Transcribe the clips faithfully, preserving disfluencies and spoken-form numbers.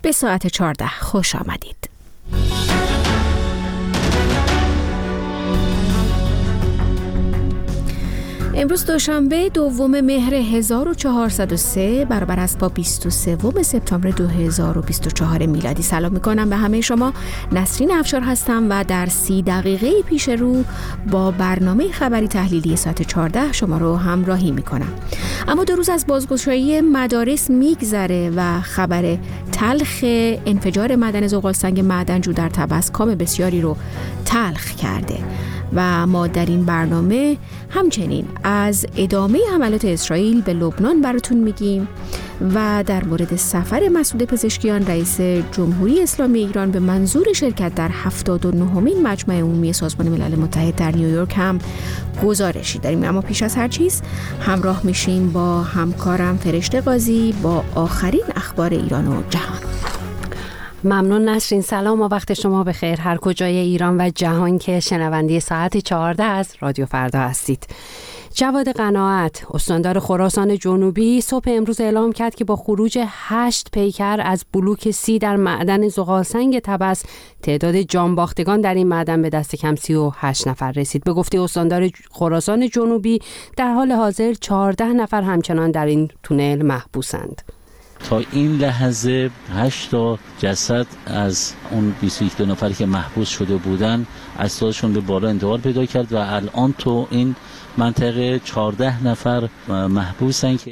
به ساعت چهارده خوش آمدید. امروز دوشنبه دوم مهر هزار و چهارصد و سه برابر است با بیست و سوم سپتامبر دو هزار و بیست و چهار میلادی. سلام میکنم به همه شما. نسرین افشار هستم و در سی دقیقه پیش رو با برنامه خبری تحلیلی ساعت چهارده شما رو همراهی میکنم. اما دو روز از بازگشایی مدارس میگذره و خبر تلخ انفجار معدن زغالسنگ معدنجو در طبس کام بسیاری رو تلخ کرده و ما در این برنامه همچنین از ادامه حملات اسرائیل به لبنان براتون میگیم و در مورد سفر مسعود پزشکیان رئیس جمهوری اسلامی ایران به منظور شرکت در هفتاد و نهمین مجمع عمومی سازمان ملل متحد در نیویورک هم گزارشی داریم. اما پیش از هر چیز همراه میشیم با همکارم فرشته قاضی با آخرین اخبار ایران و جهان. ممنون نسرین. سلام و وقت شما بخیر هر کجای ایران و جهان که شنونده ساعت چهارده از رادیو فردا هستید. جواد قناعت استاندار خراسان جنوبی صبح امروز اعلام کرد که با خروج هشت پیکر از بلوک سی در معدن زغالسنگ طبس تعداد جانباختگان در این معدن به دست کم سی و هشت نفر رسید. به گفته استاندار خراسان جنوبی در حال حاضر چهارده نفر همچنان در این تونل محبوسند. تا این لحظه هشت تا جسد از اون بیست و یک نفری که محبوس شده بودن اجسادشون به بالا انتقال پیدا کرد و الان تو این منطقه چهارده نفر محبوسن که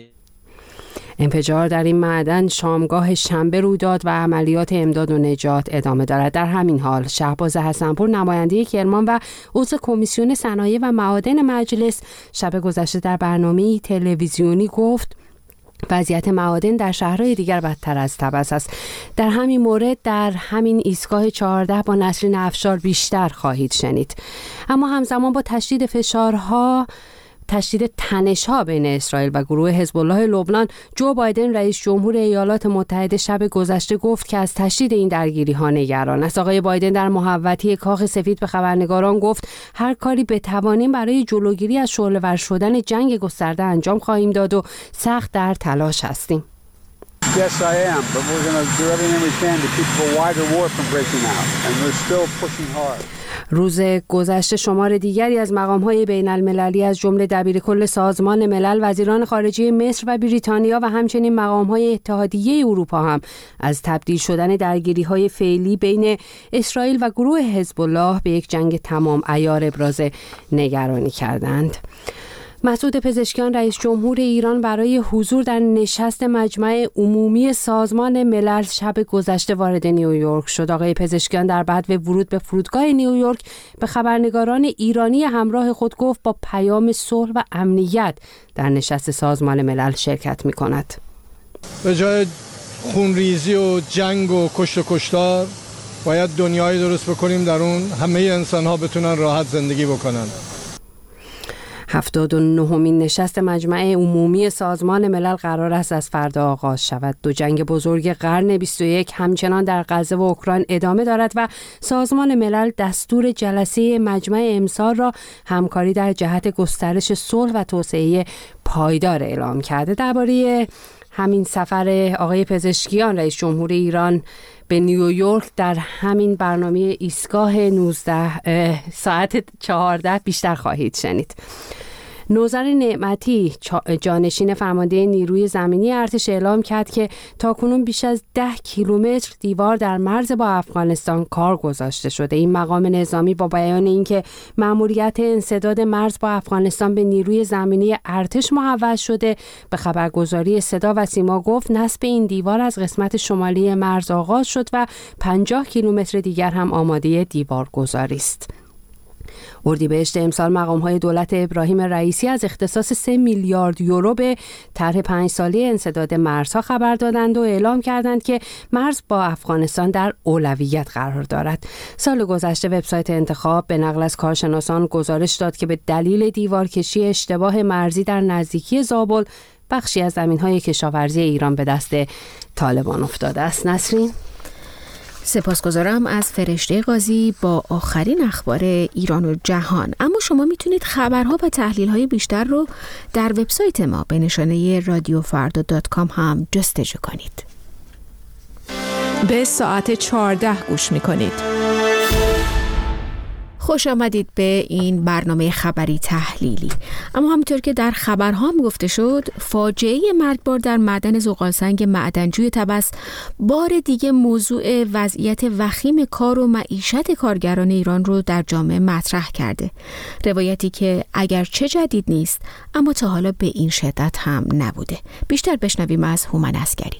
انفجار در این معدن شامگاه شنبه روی داد و عملیات امداد و نجات ادامه دارد. در همین حال شهباز حسنپور نماینده کرمان و عضو کمیسیون صنایع و معادن مجلس شب گذشته در برنامه تلویزیونی گفت وضعیت معادن در شهرهای دیگر بدتر از طبس است. در همین مورد در همین ایستگاه چهارده با نسرین افشار بیشتر خواهید شنید. اما همزمان با تشدید فشارها تشدید تنش‌ها بین اسرائیل و گروه حزب الله لبنان، جو بایدن رئیس جمهور ایالات متحده شب گذشته گفت که از تشدید این درگیری‌ها نگران است. آقای بایدن در محوطه کاخ سفید به خبرنگاران گفت هر کاری بتوانیم برای جلوگیری از شعله‌ور شدن جنگ گسترده انجام خواهیم داد و سخت در تلاش هستیم. Yes, I am, but we're going to do everything we can to keep a wider war from breaking out, and we're still pushing hard. روز گذشته شمار دیگری از مقام‌های بین‌المللی از جمله دبیرکل سازمان ملل، وزیران خارجه مصر و بریتانیا و همچنین مقام‌های اتحادیه اروپا هم از تبدیل شدن درگیری‌های فعلی بین اسرائیل و گروه حزب الله به یک جنگ تمام عیار ابراز نگرانی کردند. مسعود پزشکیان رئیس جمهور ایران برای حضور در نشست مجمع عمومی سازمان ملل شب گذشته وارد نیویورک شد. آقای پزشکیان در بعد ورود به فرودگاه نیویورک به خبرنگاران ایرانی همراه خود گفت با پیام صلح و امنیت در نشست سازمان ملل شرکت می کند. به جای خونریزی و جنگ و کشت و کشتار باید دنیایی درست بکنیم در اون همه انسان‌ها بتونن راحت زندگی بکنن. هفتاد و نهمین نشست مجمع عمومی سازمان ملل قرار است از فردا آغاز شود. دو جنگ بزرگ قرن بیست و یک همچنان در غزه و اوکراین ادامه دارد و سازمان ملل دستور جلسه مجمع امسال را همکاری در جهت گسترش صلح و توسعه پایدار اعلام کرده. درباره همین سفر آقای پزشکیان رئیس جمهور ایران به نیویورک در همین برنامه ایستگاه نوزده ساعت چهارده بیشتر خواهید شنید. نوذر نعمتی جانشین فرمانده نیروی زمینی ارتش اعلام کرد که تاکنون بیش از ده کیلومتر دیوار در مرز با افغانستان کار گذاشته شده. این مقام نظامی با بیان اینکه مأموریت انسداد مرز با افغانستان به نیروی زمینی ارتش محول شده، به خبرگزاری صدا و سیما گفت نصب این دیوار از قسمت شمالی مرز آغاز شد و پنجاه کیلومتر دیگر هم آماده دیوار گذاری است. اردیبهشت امسال مقام‌های دولت ابراهیم رئیسی از اختصاص سه میلیارد یورو به طرح پنج ساله انسداد مرزها خبر دادند و اعلام کردند که مرز با افغانستان در اولویت قرار دارد. سال گذشته وبسایت انتخاب به نقل از کارشناسان گزارش داد که به دلیل دیوارکشی اشتباه مرزی در نزدیکی زابل بخشی از زمین‌های کشاورزی ایران به دست طالبان افتاده است. نسرین، سپاسگزارم از فرشته قاضی با آخرین اخبار ایران و جهان. اما شما میتونید خبرها و تحلیل‌های بیشتر رو در وبسایت ما به نشانه رادیو فردا دات کام هم جستجو کنید. به ساعت چهارده گوش میکنید. خوش آمدید به این برنامه خبری تحلیلی. اما همونطور که در خبرها هم گفته شد، فاجعه مرگبار در معدن زغالسنگ معدنجوی طبس بار دیگه موضوع وضعیت وخیم کار و معیشت کارگران ایران رو در جامعه مطرح کرده. روایتی که اگرچه جدید نیست اما تا حالا به این شدت هم نبوده. بیشتر بشنویم از هومن عسگری.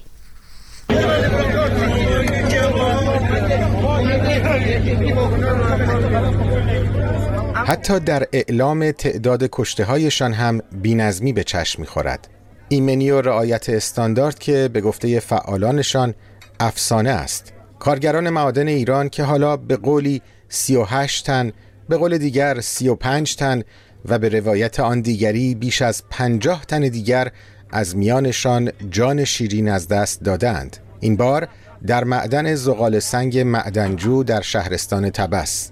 حتی در اعلام تعداد کشته‌هایشان هم بی‌نظمی به چشم می‌خورد. ایمنی و رعایت استاندارد که به گفته فعالانشان افسانه است. کارگران معادن ایران که حالا به قولی سی و هشت تن، به قول دیگر سی و پنج تن و به روایت آن دیگری بیش از پنجاه تن دیگر از میانشان جان شیرین از دست دادند. این بار در معدن زغالسنگ معدنجو در شهرستان طبس.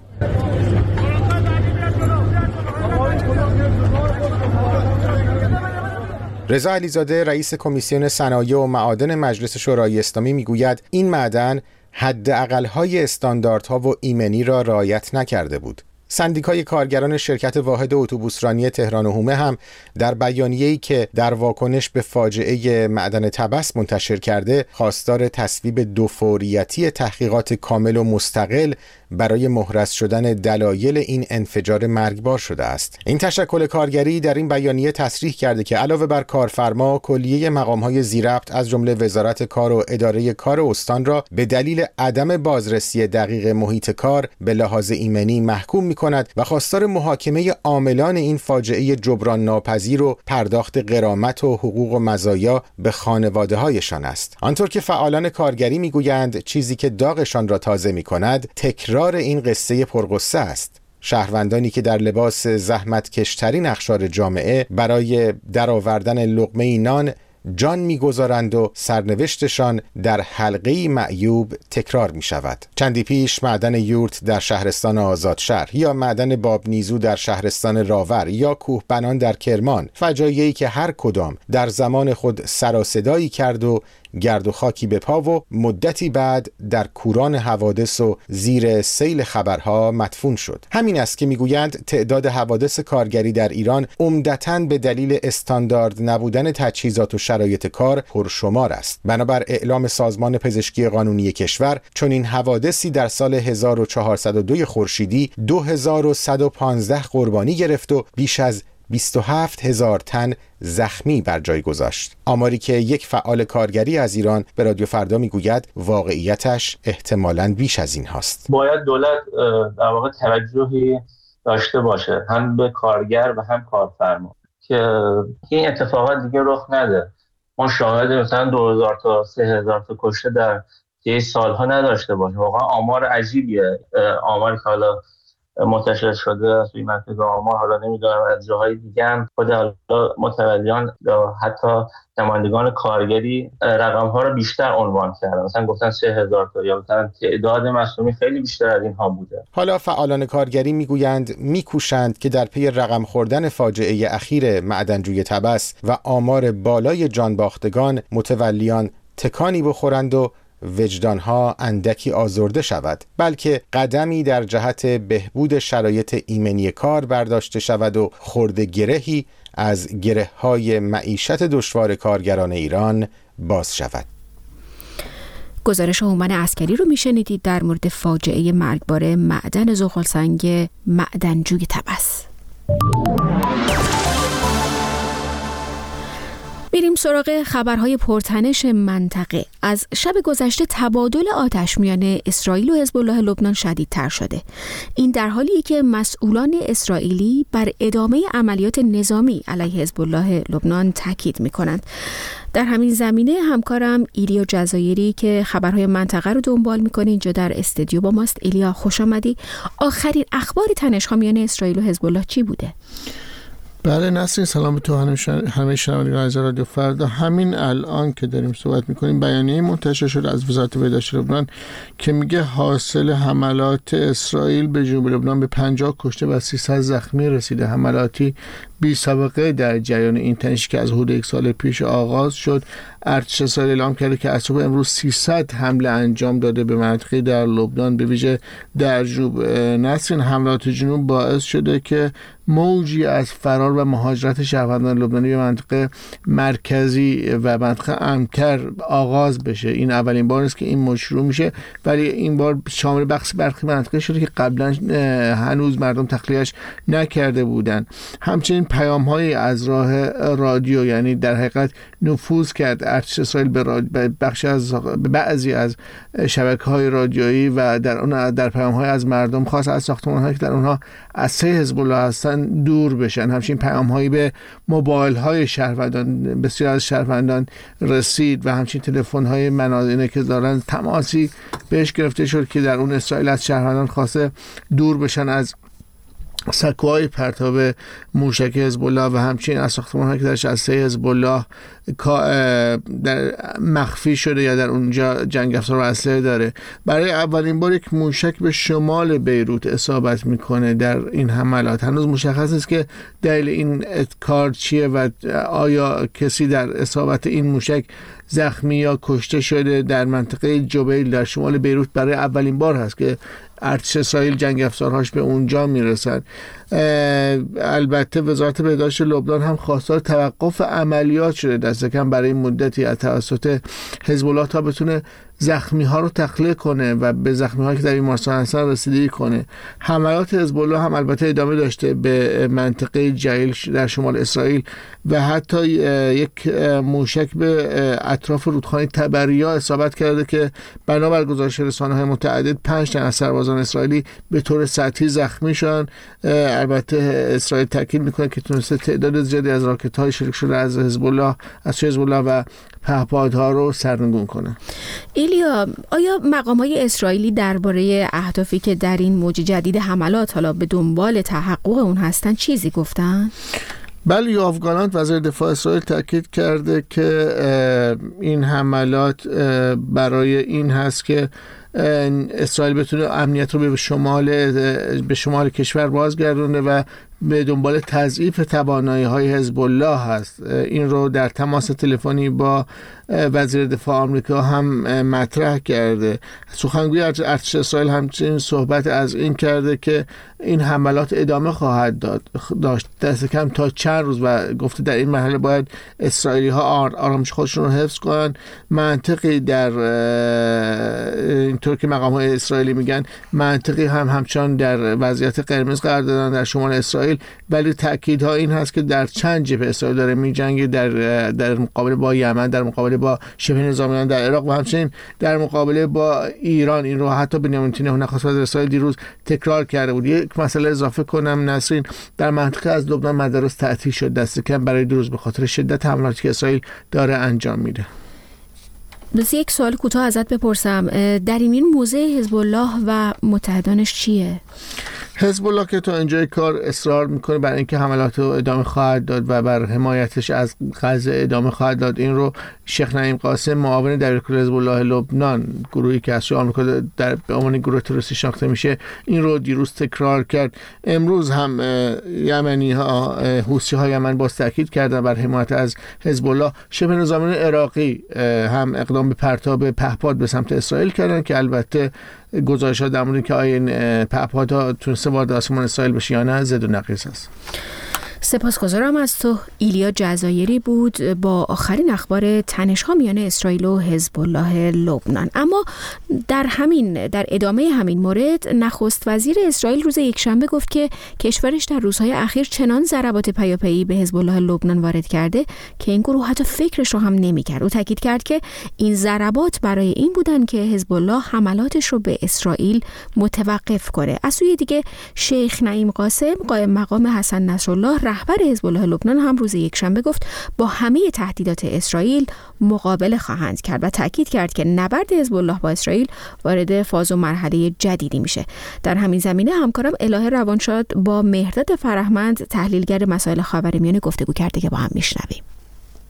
رضا علیزاده رئیس کمیسیون صنایع و معادن مجلس شورای اسلامی میگوید این معدن حداقل‌های استانداردها و ایمنی را رعایت نکرده بود. سندیکای کارگران شرکت واحد اتوبوسرانی تهران و هومه هم در بیانیه‌ای که در واکنش به فاجعه معدن طبس منتشر کرده خواستار تصویب دوفوریتی تحقیقات کامل و مستقل برای محرز شدن دلایل این انفجار مرگبار شده است. این تشکل کارگری در این بیانیه تصریح کرده که علاوه بر کارفرما، کلیه مقام‌های ذی‌ربط از جمله وزارت کار و اداره کار استان را به دلیل عدم بازرسی دقیق محیط کار به لحاظ ایمنی محکوم می‌کند و خواستار محاکمه عاملان این فاجعه جبران ناپذیر و پرداخت غرامت و حقوق و مزایا به خانواده‌هایشان است. آنطور که فعالان کارگری می‌گویند چیزی که داغشان را تازه می‌کند تکرار این قصه پرغصه است. شهروندانی که در لباس زحمتکشترین اقشار جامعه برای درآوردن لقمه نان جان می‌گذارند و سرنوشتشان در حلقه‌ای معیوب تکرار می‌شود. چندی پیش معدن یورت در شهرستان آزادشهر یا معدن بابنیزو در شهرستان راور یا کوهبنان در کرمان، فجایعی که هر کدام در زمان خود سر و صدایی کرد و گرد و خاکی به پا و مدتی بعد در کوران حوادث و زیر سیل خبرها مدفون شد. همین است که میگویند تعداد حوادث کارگری در ایران عمدتاً به دلیل استاندارد نبودن تجهیزات و شرایط کار پرشمار است. بنابر اعلام سازمان پزشکی قانونی کشور چون این حوادثی در سال هزار و چهارصد و دو خورشیدی دو هزار و صد و پانزده قربانی گرفت و بیش از بیست و هفت هزار تن زخمی بر جای گذاشت. آماری که یک فعال کارگری از ایران به رادیو فردا میگوید واقعیتش احتمالاً بیش از این هاست. باید دولت در واقع توجهی داشته باشه هم به کارگر و هم کارفرما که این اتفاقات دیگه رخ نده. ما شاهد مثلا دو هزار تا سه هزار تا کشته در طی سالها نداشته باشیم. واقعا آمار عجیبیه. آماری که حالا منتشر شده از توی مرکز آمار، حالا نمیدونم از جاهای دیگه هم خود متولیان یا حتی نمایندگان کارگری رقم ها رو بیشتر عنوان کردن. مثلا گفتن سه هزار تا یا مثلا تعداد مصدومین خیلی بیشتر از اینها بوده. حالا فعالان کارگری میگویند میکوشند که در پی رقم خوردن فاجعه اخیر معدنجوی طبس و آمار بالای جانباختگان متولیان تکانی بخورند و وجدانها اندکی آزرده شود، بلکه قدمی در جهت بهبود شرایط ایمنی کار برداشته شود و خرد گرهی از گره‌های معیشت دشوار کارگران ایران باز شود. گزارش هومن عسکری رو میشنیدید در مورد فاجعه مرگبار معدن زغالسنگ معدنجوی طبس. میریم سراغ خبرهای پرتنش منطقه. از شب گذشته تبادل آتش میان اسرائیل و حزب الله لبنان شدیدتر شده. این در حالیه که مسئولان اسرائیلی بر ادامه عملیات نظامی علیه حزب الله لبنان تاکید میکنند. در همین زمینه همکارم ایلیا جزایری که خبرهای منطقه رو دنبال میکنه اینجا در استودیو با ماست. ایلیا خوش آمدی. آخرین اخبار تنش‌ها میان اسرائیل و حزب الله چی بوده؟ بله نسرین، سلام به تو همه شنوندگان از رادیو فردا. همین الان که داریم صحبت میکنیم بیانیه منتشر شده از وزارت بهداشت لبنان که میگه حاصل حملات اسرائیل به جنوب لبنان به پنجاه کشته و سیصد زخمی رسیده. حملاتی بی سابقه در جریان این تنشی که از حدود یک سال پیش آغاز شد. ارتش اسرائیل اعلام کرده که از صبح امروز سیصد حمله انجام داده به منطقه در لبنان، به ویژه در جنوب. نسرین، حملات جنوب باعث شده که موجی از فرار و مهاجرت شهروندان لبنانی به منطقه مرکزی و منطقه امن‌تر آغاز بشه. این اولین بار است که این موج شروع میشه، ولی این بار شامل بخش برخی مناطق شده که قبلا هنوز مردم تخلیه‌اش نکرده بودند. همچنین پیام‌هایی از راه رادیو، یعنی در حقیقت نفوذ کرد ارتش اسرائیل به بخش از بعضی از شبکه‌های رادیویی و در اون در پیام‌های از مردم خاص از ساختمان‌هایی که در اونها اسیر حزب الله هستن دور بشن. همچنین پیام‌هایی به موبایل‌های شهروندان، بسیار از شهروندان رسید و همچنین تلفن‌های منازل که دارن تماسی بهش گرفته شد که در اون اسرائیل از شهروندان خواسته دور بشن از سکوهای پرتاب موشک حزب الله و همچنین از ساختمان‌هایی که درش اسلحه حزب الله در مخفی شده یا در اونجا جنگ افزار و اسلحه داره. برای اولین بار یک موشک به شمال بیروت اصابت میکنه در این حملات. هنوز مشخص نیست که دلیل این کار چیه و آیا کسی در اصابت این موشک زخمی یا کشته شده. در منطقه جبیل در شمال بیروت برای اولین بار هست که ارتش اسرائیل جنگ افزارهاش به اونجا میرسن. البته وزارت بهداشت لبنان هم خواستار توقف عملیات شده دست کم برای مدتی از توسط حزب الله تا بتونه زخمی ها رو تخلیه کنه و به زخمی هایی که در بیمارستان هستن رسیدگی کنه. حملات حزب الله هم البته ادامه داشته به منطقه جلیل در شمال اسرائیل و حتی یک موشک به اطراف رودخانه تبریا اصابت کرده که بنابر گزارش رسانه‌های متعدد پنج تن از سربازان اسرائیلی به طور سطحی زخمی شدن. البته اسرائیل تاکید میکنه که تونسته تعداد زیادی از راکت‌های شلیک شده از حزب الله از حزب الله و پهپادها رو سرنگون کنه. ایلیا، آیا مقام‌های اسرائیلی درباره اهدافی که در این موج جدید حملات حالا به دنبال تحقق اون هستن چیزی گفتن؟ بله، یوآف گالانت وزیر دفاع اسرائیل تاکید کرده که این حملات برای این هست که اسرائیل بتونه امنیت رو به شمال به شمال کشور بازگردونه و به دنبال تضعیف توانایی‌های حزب الله هست. این رو در تماس تلفنی با وزیر دفاع آمریکا هم مطرح کرده. سخنگوی ارتش اسرائیل همچنین صحبت از این کرده که این حملات ادامه خواهد داد داشت دست کم تا چند روز و گفته در این مرحله باید اسرائیلی ها آرامش خودشون رو حفظ کنن. منطقی در اینطور که مقام های اسرائیلی میگن منطقی هم همچنان در وضعیت قرمز قرار دادن در شمال اسرائیل، ولی تاکیدها این هست که در چند جبهه اسرائیل داره میجنگه، در در مقابله با یمن، در مقابله با شبه نظامیان در عراق و همچنین در مقابله با ایران. این رو حتی بنیامین نتانیاهو نخست وزیر اسرائیل دیروز تکرار کرده بود. یک مسئله اضافه کنم نسرین، در منطقه از لبنان مدارس تعطیل شد دست کم برای دو روز به خاطر شدت حملاتی که اسرائیل داره انجام میده. بس یک سوال کوتاه ازت بپرسم، در این موضع حزب الله و متحدانش چیه؟ حزب الله که تا اینجای کار اصرار میکنه بر اینکه حملات رو ادامه خواهد داد و بر حمایتش از غزه ادامه خواهد داد. این رو شیخ نعیم قاسم، معاون دبیرکل حزب الله لبنان، گروهی که از سوی آمریکا در به عنوان گروه تروریستی شناخته میشه، این رو دیروز تکرار کرد. امروز هم یمنی ها حوثی ها یمن باز تاکید کردن بر حمایت از حزب الله. شبه نظامیان عراقی هم اقدام به پرتاب پهپاد به سمت اسرائیل کردن که البته گزارش‌ها در مورد که آیا این پهپادها تونسته وارد آسمان اسرائیل بشه یا نه زد و نقیص است. سپاسگزارم از تو. ایلیا جزایری بود با آخرین اخبار تنش‌ها میان اسرائیل و حزب الله لبنان. اما در همین در ادامه همین مورد نخست وزیر اسرائیل روز یکشنبه گفت که کشورش در روزهای اخیر چنان ضربات پیاپی به حزب الله لبنان وارد کرده که این گروه حتی فکرش رو هم نمی‌کرد. او تاکید کرد که این ضربات برای این بودن که حزب الله حملاتش رو به اسرائیل متوقف کنه. از سوی دیگه شیخ نعیم قاسم قائم مقام حسن نصرالله رهبر حزب الله لبنان هم روز یکشنبه گفت با همه تهدیدات اسرائیل مقابله خواهند کرد و تاکید کرد که نبرد حزب الله با اسرائیل وارد فاز و مرحله جدیدی میشه. در همین زمینه همکارم الهه روانشاد با مهرداد فرهمند تحلیلگر مسائل خاورمیانه گفتگو کرده که با هم میشنویم.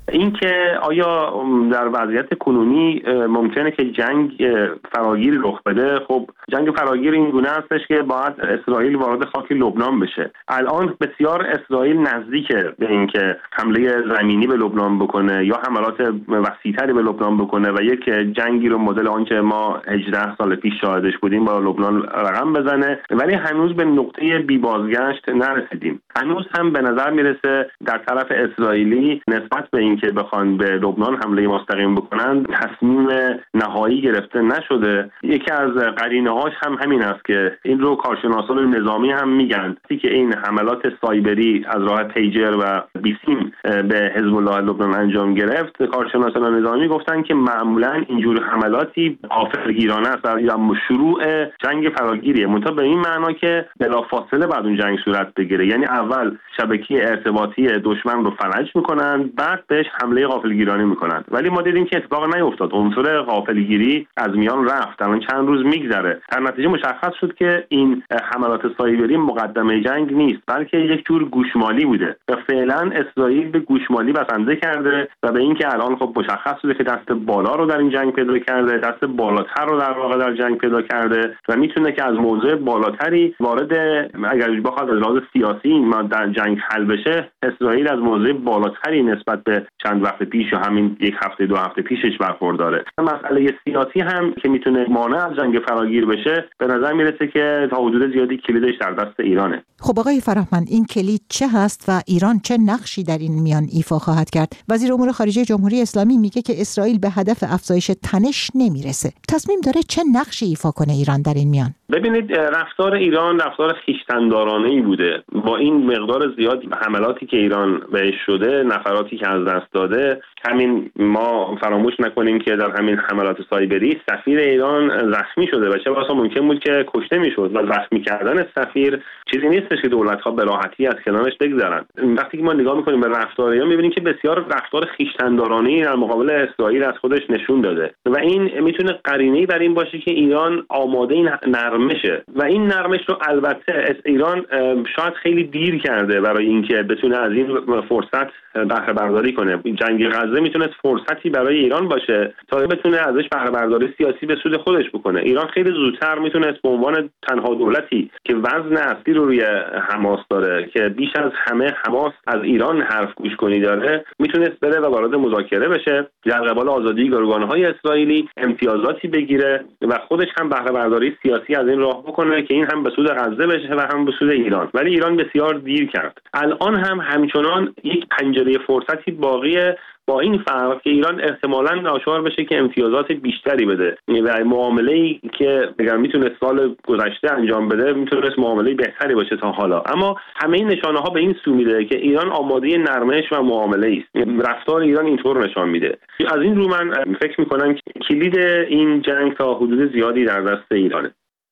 اینکه آیا در وضعیت کنونی ممکنه که جنگ فراگیر رخ بده؟ خب جنگ فراگیر این گونه هستش که باید اسرائیل وارد خاک لبنان بشه. الان بسیار اسرائیل نزدیکه به اینکه حمله زمینی به لبنان بکنه یا حملات وسیع‌تری به لبنان بکنه و یک جنگی رو مدل آنچه ما هجده سال پیش شاهدش بودیم با لبنان رقم بزنه، ولی هنوز به نقطه بی بازگشت نرسیدیم. هنوز هم به نظر میرسه در طرف اسرائیلی نسبت به اینکه بخوان به لبنان حمله مستقیم بکنن تصمیم نهایی گرفته نشده. یکی از قرینه‌هاش هم همین است که این رو کارشناسان نظامی هم میگن که این حملات سایبری از راه پیجر و بیسیم به حزب الله لبنان انجام گرفت. کارشناسان نظامی گفتن که معمولا اینجور حملاتی غافلگیرانه است یا شروع جنگ فراگیریه، منتها به این معنا که بلافاصله بعد اون جنگ صورت بگیره. یعنی اول شبکه ارتباطی دشمن رو فلج میکنن، بعد بهش حمله غافلگیرانه میکنن. ولی ما دیدیم که اتفاق نیفتاد. عنصر غافلگیری از میان رفت. الان چند روز میگذره، در نتیجه مشخص شد که این حملات سایبری مقدمه جنگ نیست، بلکه یک جور گوشمالی بوده و فعلا اسرائیل به گوشمالی بسنده کرده و به اینکه الان خب مشخص شده که دست بالا رو در این جنگ پیدا کرده، دست بالاتر رو در واقع در جنگ پیدا کرده و میتونه که از موضع بالاتری وارد، اگر بخواد از لحاظ سیاسی ما در جنگ حل بشه، اسرائیل از موضع بالاتری نسبت به چند وقت پیش یا همین یک هفته دو هفته پیشش برخورداره. مسئله سیاسی هم که میتونه مانع از جنگ فراگیر بشه، به نظر میرسه که تا حدود زیادی کلیدش در دست ایرانه. خب آقای فرهمند، این کلید چه هست و ایران چه نقشی در این میان ایفا خواهد کرد؟ وزیر امور خارجه جمهوری اسلامی میگه که اسرائیل به هدف افزایش تنش نمیرسه. تصمیم داره چه نقشی ایفا کنه ایران در این میان؟ ببینید، رفتار ایران رفتار خویشتن‌دارانه‌ای بوده. با این مقدار زیاد حملاتی که ایران بهش شده، نفراتی که از دست داده، همین ما فراموش نکنیم که در همین حملات سایبری سفیر ایران زخمی شده و چه بسا ممکن بود که کشته میشد و زخمی کردن سفیر چیزی نیستش که دولت‌ها به راحتی از کنارش بگذرن. وقتی که ما نگاه میکنیم به رفتار ایران، میبینیم که بسیار رفتار خویشتن‌دارانه‌ای در مقابل اسرائیل از خودش نشون داده و این میتونه قرینه‌ای بر این باشه که ایران آماده این نرمشه و این نرمش رو البته ایران شاید خیلی دیر کرده برای اینکه بتونه از این فرصت بهره برداری کنه. جنگ غزه میتونه فرصتی برای ایران باشه تا بتونه ازش بهره برداری سیاسی به سود خودش بکنه. ایران خیلی زودتر میتونه به عنوان تنها دولتی که وزن اصلی رو روی حماس داره، که بیش از همه حماس از ایران حرف گوش کنی داره، میتونست بره و وارد مذاکره بشه، در قبال آزادی گروگان‌های اسرائیلی امتیازاتی بگیره و خودش هم بهره برداری سیاسی از این راه بکنه که این هم به سود غزه بشه و هم به سود ایران. ولی ایران بسیار دیر کرد. الان هم همچنان یک پنجره فرصتی باقیه، با این فرق که ایران احتمالاً ناچار بشه که امتیازات بیشتری بده و معامله‌ای که اگر میتونه سال گذشته انجام بده میتونه معامله بهتری باشه تا حالا. اما همه این نشانه‌ها به این سو میده که ایران آماده نرمش و معامله است. رفتار ایران اینطور نشان میده. از این رو من فکر می‌کنم که کلید این جنگ تا حدود زیادی در دست ایرانه.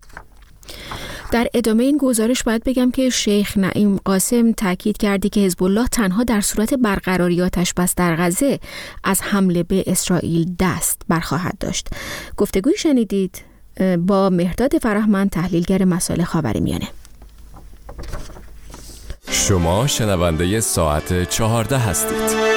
در ادامه این گزارش باید بگم که شیخ نعیم قاسم تاکید کردی که حزب الله تنها در صورت برقراری آتش‌بس در غزه از حمله به اسرائیل دست برخواهد داشت. گفتگوی شنیدید با مهرداد فرهمند، تحلیلگر مسائل خاورمیانه. شما شنونده ساعت چهارده هستید.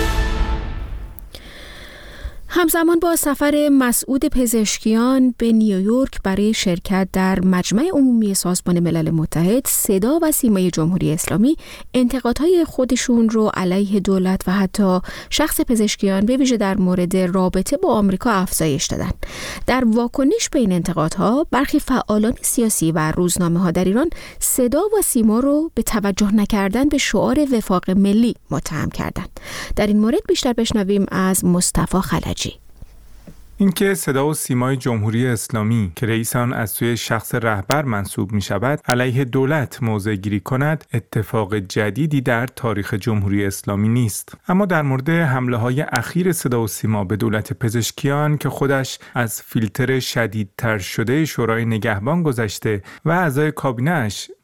همزمان با سفر مسعود پزشکیان به نیویورک برای شرکت در مجمع عمومی سازمان ملل متحد، صدا و سیمای جمهوری اسلامی انتقادهای خودشون رو علیه دولت و حتی شخص پزشکیان به ویژه در مورد رابطه با آمریکا افزایش دادن. در واکنش به این انتقادها، برخی فعالان سیاسی و روزنامه‌ها در ایران صدا و سیما رو به توجه نکردن به شعار وفاق ملی متهم کردند. در این مورد بیشتر بشنویم از مصطفی خلجی. اینکه صدا و سیمای جمهوری اسلامی که رئیس آن از سوی شخص رهبر منصوب می شود علیه دولت موضع گیری کند اتفاق جدیدی در تاریخ جمهوری اسلامی نیست. اما در مورد حمله های اخیر صدا و سیما به دولت پزشکیان که خودش از فیلتر شدیدتر شده شورای نگهبان گذشته و اعضای کابینه‌اش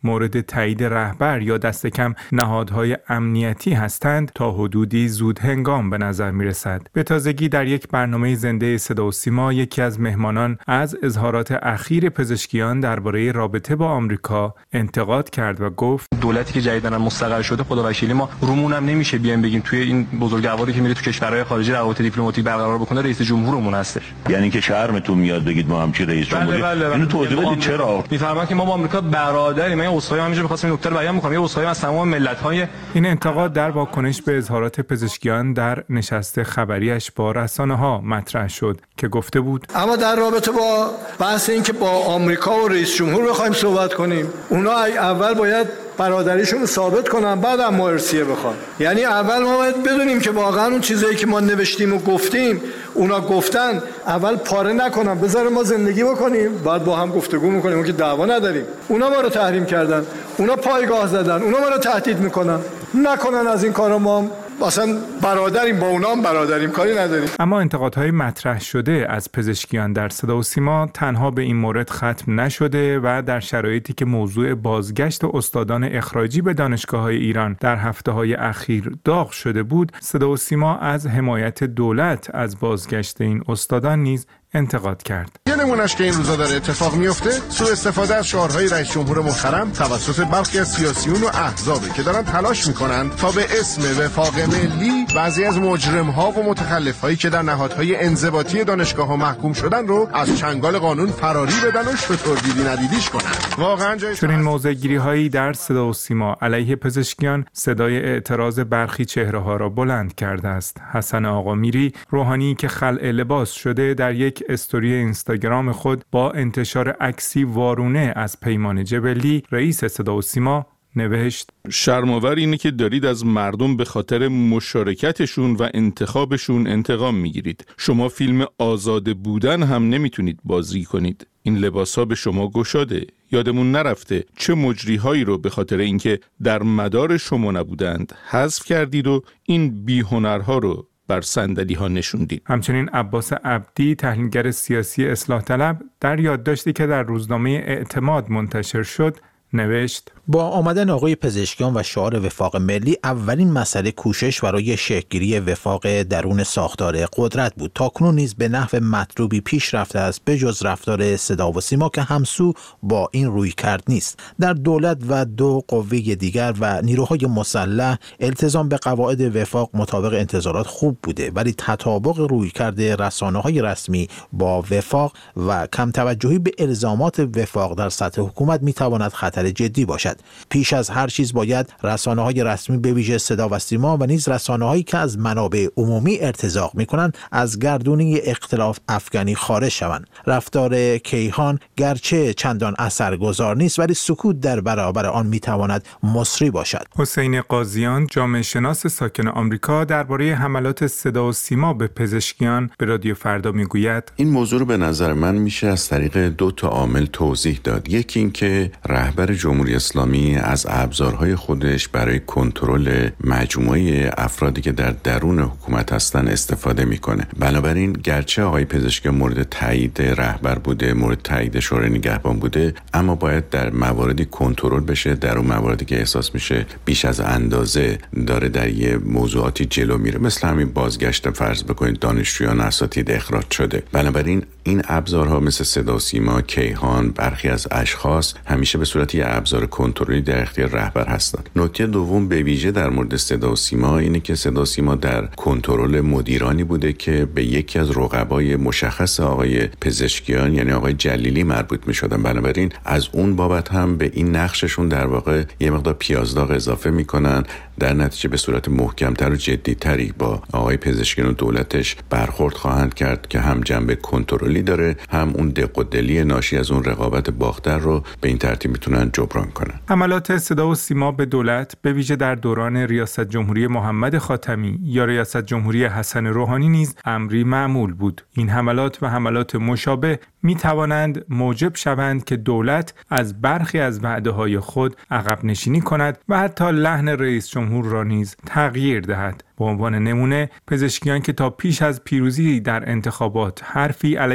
مورد تایید رهبر یا دست کم نهادهای امنیتی هستند تا حدودی زود هنگام به نظر می رسد. به تازگی در یک برنامه زنده صدا و سیما یکی از مهمانان از اظهارات اخیر پزشکیان درباره رابطه با آمریکا انتقاد کرد و گفت دولتی که جدیداً مستقر شده خدا وکیلی ما رومون هم نمیشه بیایم بگیم توی این بزرگواری که میره تو کشورهای خارجی روابط دیپلماتیک برقرار بکنه رئیس جمهورمون هستش. یعنی اینکه شرمتون میاد بگید ما همچی رئیس جمهوری. بله بله اینو توضیح بدید چرا؟ میفرمان که ما با آمریکا برادریم. من عذرخواهی همینجا می‌خواستم این نکته رو بیان بکنم. یه عذرخواهی از تمام ملت‌های این انتقاد در واکنش به اظهارات پزشکیان در نشست خبریش با رسانه‌ها مطرح شد که گفته بود اما در رابطه با بحث این که با آمریکا و رئیس جمهور بخوایم صحبت کنیم، اونا اول باید برادریشون رو ثابت کنن بعد هم ما ارسیه بخوان. یعنی اول ما باید بدونیم که واقعا اون چیزایی که ما نوشتیم و گفتیم اونا گفتن اول پاره نکنن، بذاره ما زندگی بکنیم، بعد با هم گفتگو میکنیم. اون که دعوا نداریم. اونا ما رو تحریم کردن، اونا پایگاه زدن، اونا ما رو تهدید میکنن، نکنن از این کارا. ما اصلا برادریم، با اونام برادریم، کاری نداریم. اما انتقادهای مطرح شده از پزشکیان در صدا و سیما تنها به این مورد ختم نشده و در شرایطی که موضوع بازگشت استادان اخراجی به دانشگاه‌های ایران در هفته‌های اخیر داغ شده بود، صدا و سیما از حمایت دولت از بازگشت این استادان نیز انتقاد کرد. یه نمونهش که این روزا داره اتفاق میفته سوء استفاده از شعارهای رئیس جمهور محترم توسط برخی از سیاسیون و احزابی که دارن تلاش میکنن تا به اسم وفاق ملی بعضی از مجرم‌ها و متخلف‌هایی که در نهادهای انضباطی دانشگاه‌ها محکوم شدن رو از چنگال قانون فراری بدن و شطور دیدی ندیدیش کنن. واقعا جای چون این موضع‌گیری‌هایی در صدا و سیما علیه پزشکیان صدای اعتراض برخی چهره‌ها را بلند کرده است. حسن آقامیری، روحانی که خلع لباس شده، در یک استوری اینستاگرام خود با انتشار عکسی وارونه از پیمان جبلی رئیس صدا و سیما نوشت شرم‌آور اینه که دارید از مردم به خاطر مشارکتشون و انتخابشون انتقام میگیرید. شما فیلم آزاده بودن هم نمیتونید بازی کنید. این لباسا به شما گشاده. یادمون نرفته چه مجریهایی رو به خاطر اینکه در مدار شما نبودند حذف کردید و این بی‌هنرها رو بر صندلی ها نشوندید. همچنین عباس عبدی، تحلیلگر سیاسی اصلاح طلب، در یادداشتی که در روزنامه اعتماد منتشر شد نوشت با آمدن آقای پزشکیان و شعار وفاق ملی اولین مسئله کوشش برای شکل‌گیری وفاق درون ساختار قدرت بود. تاکنون نیز به نحو مطلوبی پیش رفته است بجز رفتار صدا و سیما که همسو با این روی کرد نیست. در دولت و دو قوه دیگر و نیروهای مسلح التزام به قواعد وفاق مطابق انتظارات خوب بوده، ولی تطابق روی کرده رسانه‌های رسمی با وفاق و کم توجهی به الزامات وفاق در سطح حکومت می‌تواند خطر جدی باشد. پیش از هر چیز باید رسانه‌های رسمی به ویژه صدا و سیما و نیز رسانه‌هایی که از منابع عمومی ارتزاق می‌کنند از گردونه اختلاف افغانی خارج شوند. رفتار کیهان گرچه چندان اثرگذار نیست ولی سکوت در برابر آن می‌تواند مصری باشد. حسین قاضیان، جامعه شناس ساکن آمریکا، درباره حملات صدا و سیما به پزشکیان به رادیو فردا میگوید این موضوع رو به نظر من میشه از طریق دو تا عامل توضیح داد. یکی این که رهبر جمهوری اسلامی از ابزارهای خودش برای کنترل مجموعه افرادی که در درون حکومت هستن استفاده میکنه. بنابراین گرچه آقای پزشکیان مورد تایید رهبر بوده، مورد تایید شورای نگهبان بوده، اما باید در مواردی کنترل بشه، در اون مواردی که احساس میشه بیش از اندازه داره در یه موضوعاتی جلو میره، مثل همین بازگشت فرض بکنید دانشجویان اساتید اخراج شده. بنابراین این ابزارها مثل صدا و سیما، کیهان، برخی از اشخاص همیشه به صورت یه ابزار کنترلی در اختیار رهبر هستند. نکته دوم به ویژه در مورد صدا و سیما اینه که صدا و سیما در کنترل مدیرانی بوده که به یکی از رقبای مشخص آقای پزشکیان یعنی آقای جلیلی مربوط می‌شدن. بنابراین از اون بابت هم به این نقششون در واقع یه مقدار پیازداغ اضافه میکنن، در نتیجه به صورت محکمتر و جدیتری با آقای پزشکیان و دولتش برخورد خواهند کرد که هم جنبه کنترلی داره، هم اون دق و دلی ناشی از اون رقابت باختر رو به این ترتیب میتونن جبران کنن. حملات صدا و سیما به دولت به ویژه در دوران ریاست جمهوری محمد خاتمی یا ریاست جمهوری حسن روحانی نیز امری معمول بود. این حملات و حملات مشابه می توانند موجب شوند که دولت از برخی از وعده‌های خود عقب نشینی کند و حتی لحن رئیس جمهور را نیز تغییر دهد. به عنوان نمونه پزشکیان که تا پیش از پیروزی در انتخابات حرفی علیه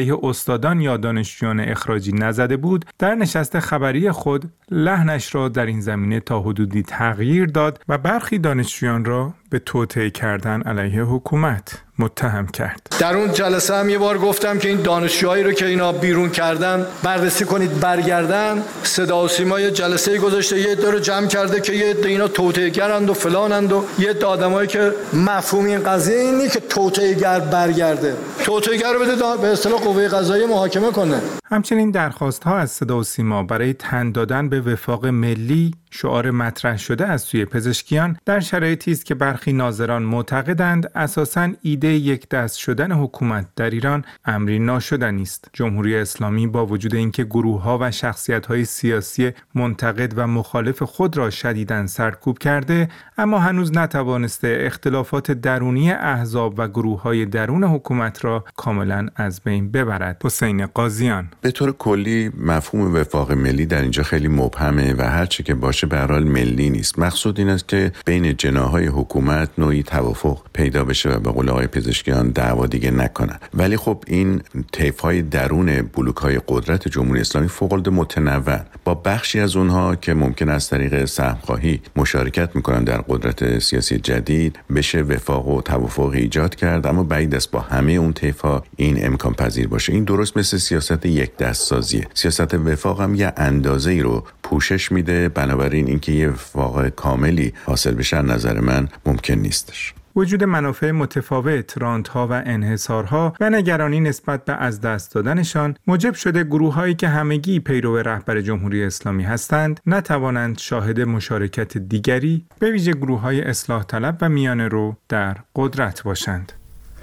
علیه استادان یا دانشجویان اخراجی نزده بود، در نشست خبری خود لحنش را در این زمینه تا حدودی تغییر داد و برخی دانشجویان را به توطئه کردن علیه حکومت متهم کرد. در اون جلسه هم یه بار گفتم که این دانشجوهایی رو که اینا بیرون کردن بررسی کنید برگردن. صدا و سیما یه جلسه گذاشته، یه عده رو جمع کرده که یه عده اینا توطئه‌گرند و فلانند و یه عده آدمایی که مفهوم این قضیه اینه که توطئه‌گر برگرده. توطئه‌گر رو بده به اصطلاح قوه قضاییه محاکمه کنه. همچنین درخواست‌ها از صدا و سیما برای تن دادن به وفاق ملی، شعار مطرح شده از سوی پزشکیان، در شرایطی است که برخی ناظران معتقدند اساساً ایده یک دست شدن حکومت در ایران امری ناشدنی است. جمهوری اسلامی با وجود اینکه گروه‌ها و شخصیت‌های سیاسی منتقد و مخالف خود را شدیداً سرکوب کرده، اما هنوز نتوانسته اختلافات درونی احزاب و گروه‌های درون حکومت را کاملاً از بین ببرد. حسین قاضیان: به طور کلی مفهوم وفاق ملی در اینجا خیلی مبهمه و هر چه که باشه به هر حال ملی نیست. مقصود این است که بین جناح‌های حکومت نوعی توافق پیدا بشه و به قول آقای پزشکیان دعوا دیگه نکنن. ولی خب این طیف‌های درون بلوک‌های قدرت جمهوری اسلامی فوق‌العاده متنوع، با بخشی از اونها که ممکن است از طریق سهم‌خواهی مشارکت می‌کنن در قدرت سیاسی جدید بشه وفاق و توافق ایجاد کرد، اما بعید است با همه اون طیف‌ها این امکان پذیر باشه. این درست مثل سیاست یک دست سازیه. سیاست وفاق هم یه اندازه‌ای رو پوشش میده، بنابراین اینکه یه وفاق کاملی حاصل بشه نظر من ممکن نیستش. وجود منافع متفاوت، رانت‌ها و انحصارها و نگرانی نسبت به از دست دادنشان موجب شده گروه‌هایی که همگی پیرو رهبر جمهوری اسلامی هستند نتوانند شاهد مشارکت دیگری، به ویژه گروه‌های اصلاح طلب و میانه رو، در قدرت باشند.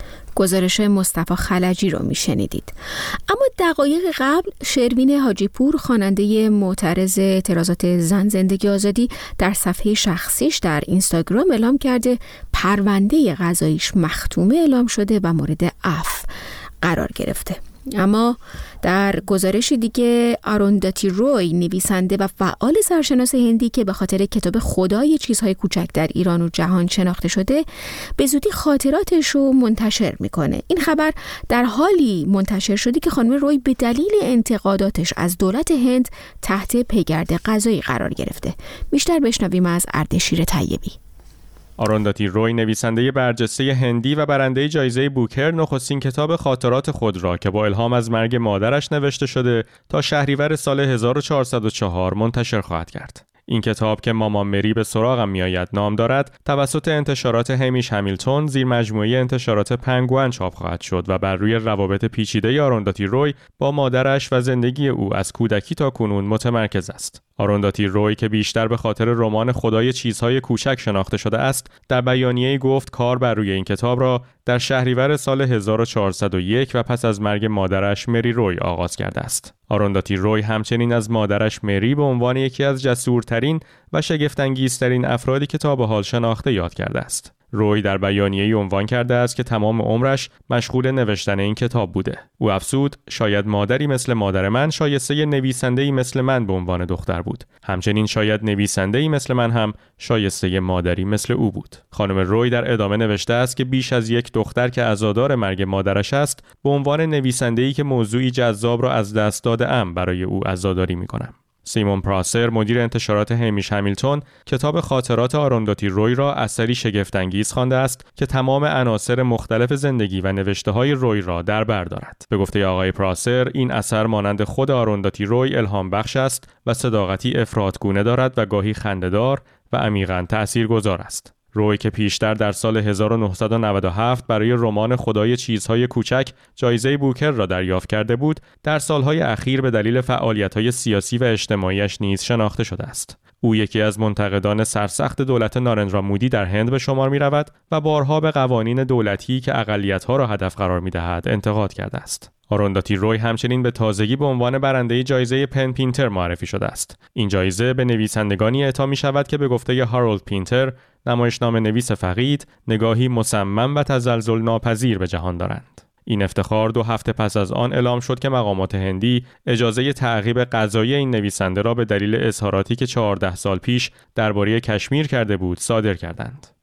گزارش مصطفی خلجی رو میشنیدید. اما دقایق قبل شروین حاجی پور، خواننده معترض اعتراضات زن زندگی آزادی، در صفحه شخصیش در اینستاگرام اعلام کرده پرونده قضاییش مختومه اعلام شده و مورد عفو قرار گرفته. اما در گزارش دیگه آرونداتی روی، نویسنده و فعال سرشناس هندی که به خاطر کتاب خدای چیزهای کوچک در ایران و جهان شناخته شده، به زودی خاطراتش رو منتشر میکنه. این خبر در حالی منتشر شده که خانم روی به دلیل انتقاداتش از دولت هند تحت پیگرد قضایی قرار گرفته. بیشتر بشنویم از اردشیر طیبی. آرونداتی روی، نویسنده برجسته هندی و برنده جایزه بوکر، نخستین کتاب خاطرات خود را که با الهام از مرگ مادرش نوشته شده تا شهریور سال هزار و چهارصد و چهار منتشر خواهد کرد. این کتاب که مامان مری به سراغم میآید نام دارد، توسط انتشارات همیش همیلتون زیر مجموعه انتشارات پنگوئن چاپ خواهد شد و بر روی روابط پیچیده آرونداتی روی با مادرش و زندگی او از کودکی تا کنون متمرکز است. آرونداتی روی که بیشتر به خاطر رمان خدای چیزهای کوچک شناخته شده است، در بیانیه‌ای گفت کار بر روی این کتاب را در شهریور سال هزار و چهارصد و یک و پس از مرگ مادرش مری روی آغاز کرده است. آرونداتی روی همچنین از مادرش مری به عنوان یکی از جسورترین و شگفت‌انگیزترین افرادی که تا به حال شناخته یاد کرده است. روی در بیانیه‌ای عنوان کرده است که تمام عمرش مشغول نوشتن این کتاب بوده. او افزود شاید مادری مثل مادر من شایسته نویسنده‌ای مثل من به عنوان دختر بود. همچنین شاید نویسنده‌ای مثل من هم شایسته مادری مثل او بود. خانم روی در ادامه نوشته است که بیش از یک دختر که عزادار مرگ مادرش است، به عنوان نویسنده‌ای که موضوعی جذاب را از دست داده‌ام برای او عزاداری می‌کنم. سیمون پراسر، مدیر انتشارات همیش همیلتون، کتاب خاطرات آرونداتی روی را اثری شگفت‌انگیز خوانده است که تمام عناصر مختلف زندگی و نوشته‌های روی را در بر دارد. به گفته آقای پراسر، این اثر مانند خود آرونداتی روی الهام بخش است و صداقتی افراطگونه دارد و گاهی خنده‌دار و عمیقاً تأثیرگذار است. روی که پیشتر در سال هزار و نهصد و نود و هفت برای رمان خدای چیزهای کوچک جایزه بوکر را دریافت کرده بود، در سالهای اخیر به دلیل فعالیت‌های سیاسی و اجتماعیش نیز شناخته شده است. او یکی از منتقدان سرسخت دولت نارندرا مودی در هند به شمار می‌رود و بارها به قوانین دولتی که اقلیت‌ها را هدف قرار می‌دهد انتقاد کرده است. آرونداتی روی همچنین به تازگی به عنوان برنده جایزه پن پینتر معرفی شده است. این جایزه به نویسندگانی اعطا می‌شود که به گفته هارولد پینتر، نمایشنامه نویس فقید، نگاهی مصمم و تزلزل ناپذیر به جهان دارند. این افتخار دو هفته پس از آن اعلام شد که مقامات هندی اجازه تعقیب قضایی این نویسنده را به دلیل اظهاراتی که چهارده سال پیش درباره کشمیر کرده بود صادر کردند.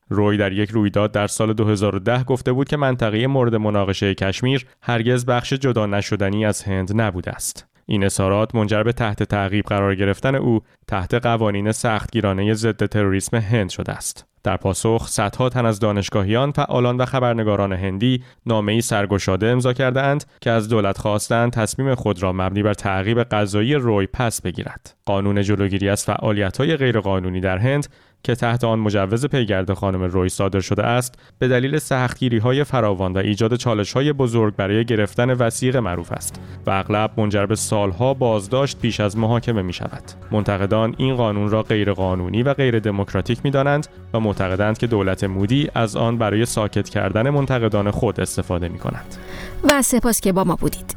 روی در یک رویداد در سال دو هزار و ده گفته بود که منطقه مورد مناقشه کشمیر هرگز بخش جدا نشدنی از هند نبوده است. این اظهارات منجر به تحت تعقیب قرار گرفتن او تحت قوانین سختگیرانه ضد تروریسم هند شده است. در پاسخ صدها تن از دانشگاهیان، فعالان و خبرنگاران هندی نامه‌ای سرگشاده امضا کرده‌اند که از دولت خواستند تصمیم خود را مبنی بر تعقیب قضایی روی پس بگیرد. قانون جلوگیری از فعالیت‌های غیرقانونی در هند که تحت آن مجوز پیگرد خانم روی صادر شده است، به دلیل سختگیری‌های فراوان و ایجاد چالش‌های بزرگ برای گرفتن وثیقه معروف است و اغلب منجر به سالها بازداشت پیش از محاکمه می‌شود. منتقدان این قانون را غیرقانونی و غیر دموکراتیک می‌دانند و معتقدند که دولت مودی از آن برای ساکت کردن منتقدان خود استفاده می‌کند. و سپاس که با ما بودید.